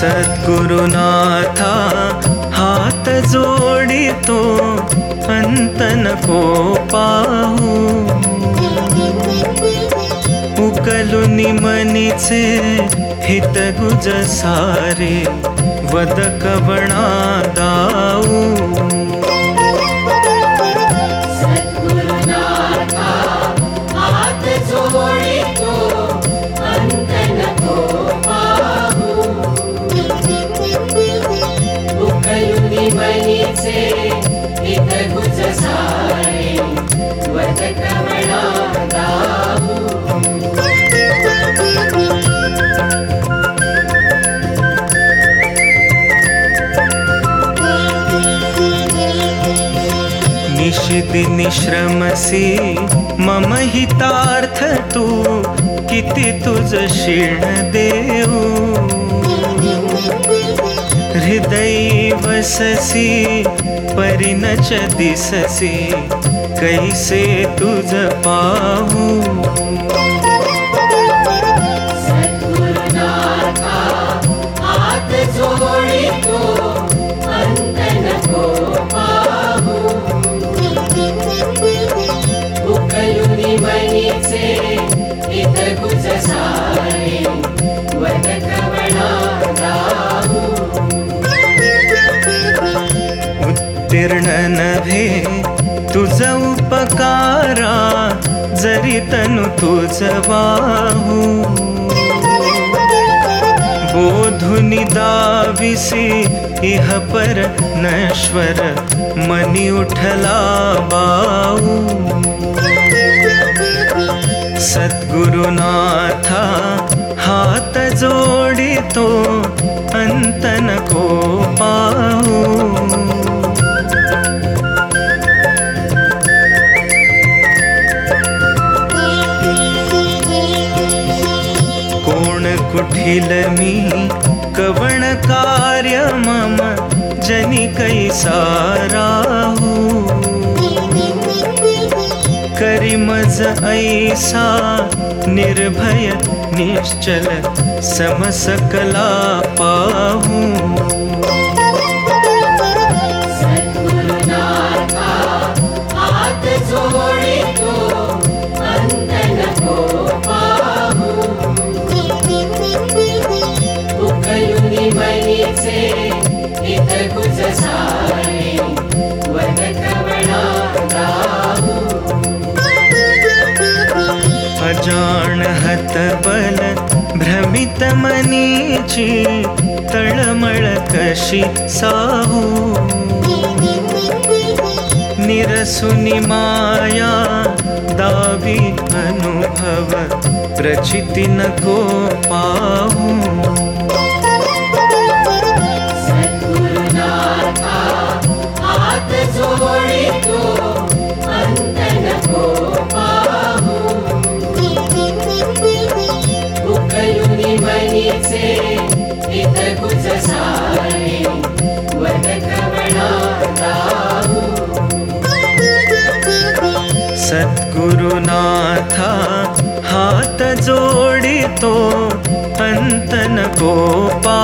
सद्गुरुनाथा हात जोडितो अंत नको पाहू. उकलुनी मनीचे हित गुज सारे वद कवणा दाऊ. सद्गुरुनाथा हात जोडितो अंत नको पाहू. उकलुनी मनीचे हित गुज सारे वद कवणा दाऊ. निशिदिनी श्रमसी मम हितार्थ तू किती तुझ शीण देऊ. हृदयी वससी परिनच दिससी कैसे तुझ पाहू. सद्गुरुनाथा हात जोडितो अंत नको पाहू. उकलुनी मनीचे हित गुज सारे वद कवणा दाऊ. उत्तीर्ण नभे तुझ उपकारा जरी तनु तुझ वाहू. बोधुनी दाविसी इह पर नश्वर मनी उठला बाऊ. सद्गुरुनाथा हात जोडितो अंत नको पाहू. कोण कुठील मी कवण कार्य मम जनी कैसा राहू. करी मज ऐसा निर्भय निश्चल समसकला पाहू. सद्गुरुनाथा हात जोडितो अंत नको पाहू. उकलुनी मनीचे हित गुज सारे वद कवणा दाऊ. अजाण हतबल भ्रमित मनीची तळमळ कशी साहू. निरसुनी माया दावी अनुभव प्रचिती नको पाहू. सद्गुरुनाथा हात जोडितो अंत नको पाहू. उकलुनी मनीचे हित गुज सारे वद कवणा दाऊ. सद्गुरुनाथा हात जोडितो अंत नको पाहू.